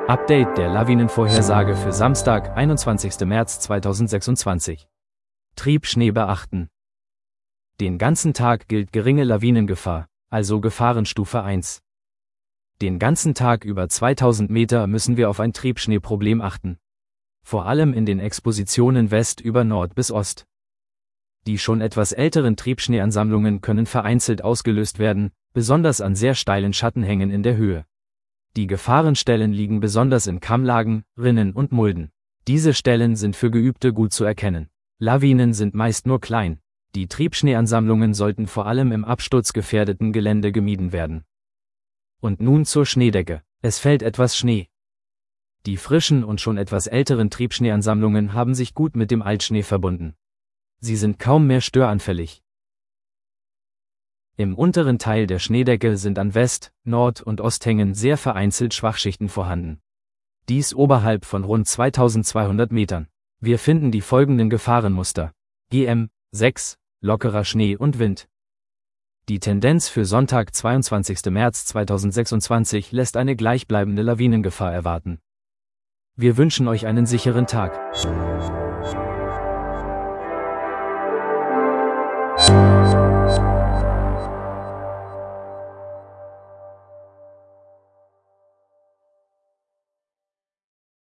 Update der Lawinenvorhersage für Samstag, 21. März 2026. Triebschnee beachten. Den ganzen Tag gilt geringe Lawinengefahr, also Gefahrenstufe 1. Den ganzen Tag über 2000 Meter müssen wir auf ein Triebschneeproblem achten. Vor allem in den Expositionen West über Nord bis Ost. Die schon etwas älteren Triebschneeansammlungen können vereinzelt ausgelöst werden, besonders an sehr steilen Schattenhängen in der Höhe. Die Gefahrenstellen liegen besonders in Kammlagen, Rinnen und Mulden. Diese Stellen sind für Geübte gut zu erkennen. Lawinen sind meist nur klein. Die Triebschneeansammlungen sollten vor allem im absturzgefährdeten Gelände gemieden werden. Und nun zur Schneedecke. Es fällt etwas Schnee. Die frischen und schon etwas älteren Triebschneeansammlungen haben sich gut mit dem Altschnee verbunden. Sie sind kaum mehr störanfällig. Im unteren Teil der Schneedecke sind an West-, Nord- und Osthängen sehr vereinzelt Schwachschichten vorhanden. Dies oberhalb von rund 2200 Metern. Wir finden die folgenden Gefahrenmuster. GM 6, lockerer Schnee und Wind. Die Tendenz für Sonntag, 22. März 2026 lässt eine gleichbleibende Lawinengefahr erwarten. Wir wünschen euch einen sicheren Tag.